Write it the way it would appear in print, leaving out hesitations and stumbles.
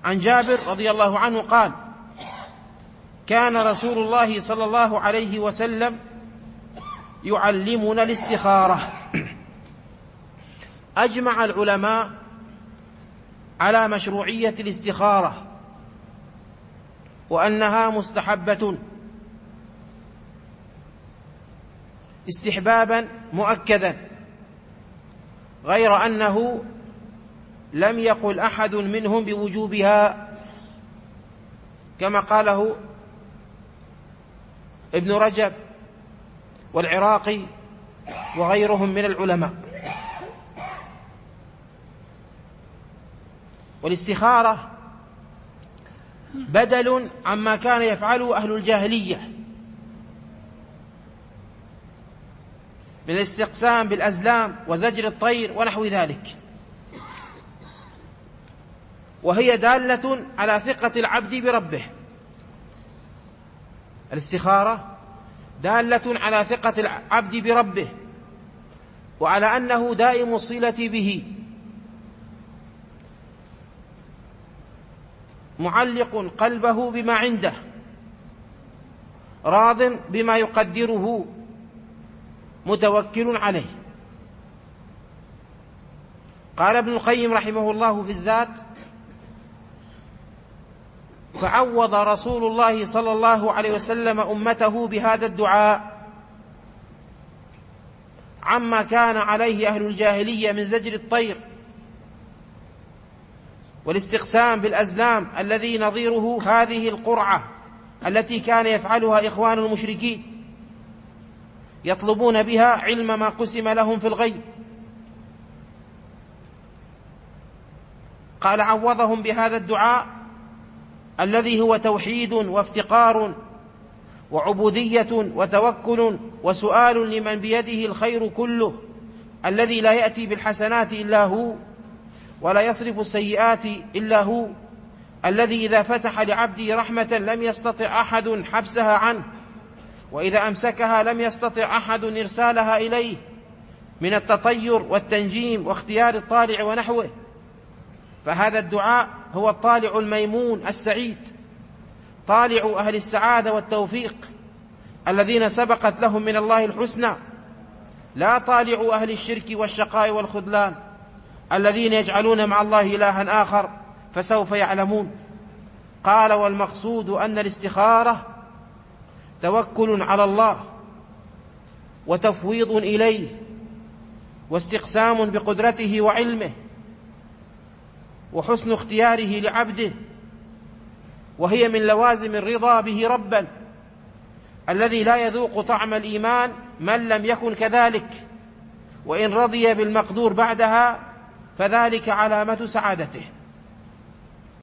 عن جابر رضي الله عنه قال: كان رسول الله صلى الله عليه وسلم يعلمنا الاستخارة. أجمع العلماء على مشروعية الاستخارة وأنها مستحبة استحبابا مؤكدا، غير أنه لم يقل أحد منهم بوجوبها كما قاله ابن رجب والعراقي وغيرهم من العلماء. والاستخارة بدل عما كان يفعله أهل الجاهلية من الاستقسام بالأزلام وزجر الطير ونحو ذلك، وهي دالة على ثقة العبد بربه. الاستخارة دالة على ثقة العبد بربه وعلى أنه دائم الصلة به، معلق قلبه بما عنده، راض بما يقدره، متوكل عليه. قال ابن القيم رحمه الله في الزاد: فعوض رسول الله صلى الله عليه وسلم أمته بهذا الدعاء عما كان عليه أهل الجاهلية من زجر الطير والاستقسام بالأزلام الذي نظيره هذه القرعة التي كان يفعلها إخوان المشركين يطلبون بها علم ما قسم لهم في الغيب. قال: عوضهم بهذا الدعاء الذي هو توحيد وافتقار وعبودية وتوكل وسؤال لمن بيده الخير كله، الذي لا يأتي بالحسنات إلا هو ولا يصرف السيئات إلا هو، الذي إذا فتح لعبده رحمة لم يستطع أحد حبسها عنه، وإذا أمسكها لم يستطع أحد إرسالها إليه، من التطير والتنجيم واختيار الطالع ونحوه. فهذا الدعاء هو الطالع الميمون السعيد، طالع أهل السعادة والتوفيق الذين سبقت لهم من الله الحسنى، لا طالع أهل الشرك والشقاء والخذلان الذين يجعلون مع الله إلها آخر فسوف يعلمون. قال: والمقصود أن الاستخارة توكل على الله وتفويض إليه واستقسام بقدرته وعلمه وحسن اختياره لعبده، وهي من لوازم الرضا به ربا الذي لا يذوق طعم الإيمان من لم يكن كذلك، وإن رضي بالمقدور بعدها فذلك علامة سعادته.